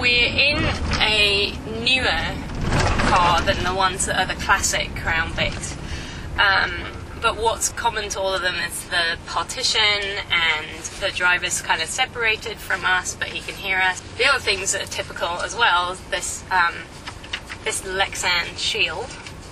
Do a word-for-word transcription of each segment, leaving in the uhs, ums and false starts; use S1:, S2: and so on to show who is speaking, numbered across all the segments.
S1: we're in a newer car than the ones that are the classic Crown Vics. Um, but what's common to all of them is the partition, and the driver's kind of separated from us, but he can hear us. The other things that are typical as well is this, um, this Lexan shield,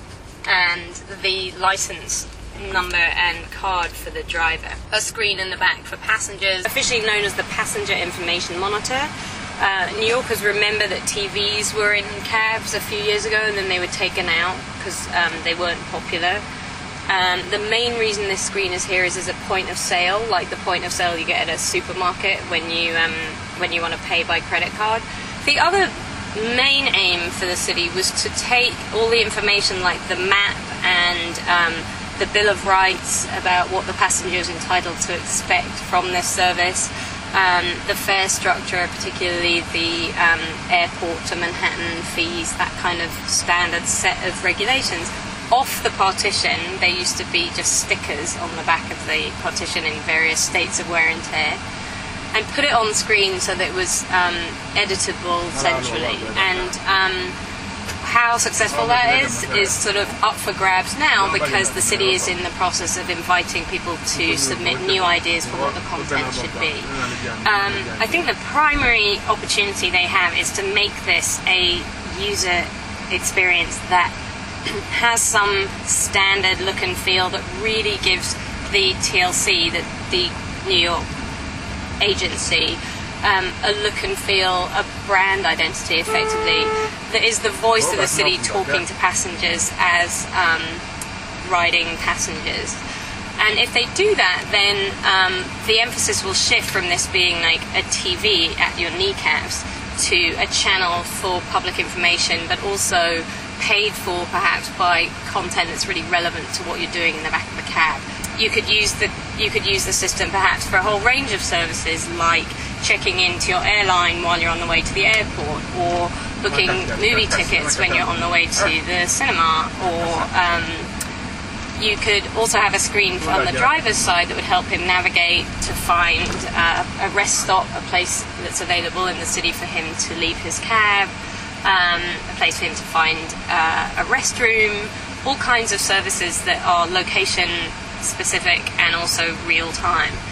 S1: and the license number and card for the driver. A screen in the back for passengers, officially known as the Passenger Information Monitor. Uh, New Yorkers remember that T Vs were in cabs a few years ago, and then they were taken out because um, they weren't popular. Um, the main reason this screen is here is as a point of sale, like the point of sale you get at a supermarket when you um, when you want to pay by credit card. The other main aim for the city was to take all the information, like the map and um, the Bill of Rights about what the passenger is entitled to expect from this service, um, the fare structure, particularly the um, airport to Manhattan fees, that kind of standard set of regulations. Off the partition, there used to be just stickers on the back of the partition in various states of wear and tear, and put it on screen so that it was um, editable centrally. And um, how successful that is is sort of up for grabs now, because the city is in the process of inviting people to submit new ideas for what the content should be. Um, I think the primary opportunity they have is to make this a user experience that has some standard look and feel that really gives the T L C, the, the New York agency, um, a look and feel, a brand identity effectively, that is the voice of the city talking to passengers as um, riding passengers. And if they do that, then um, the emphasis will shift from this being like a T V at your kneecaps to a channel for public information, but also paid for perhaps by content that's really relevant to what you're doing in the back of a cab. You could use the you could use the system perhaps for a whole range of services, like checking into your airline while you're on the way to the airport, or booking movie tickets when you're on the way to the cinema, or um, you could also have a screen on the driver's side that would help him navigate to find uh, a rest stop, a place that's available in the city for him to leave his cab, um, a place for him to find uh, a restroom, all kinds of services that are location specific and also real time.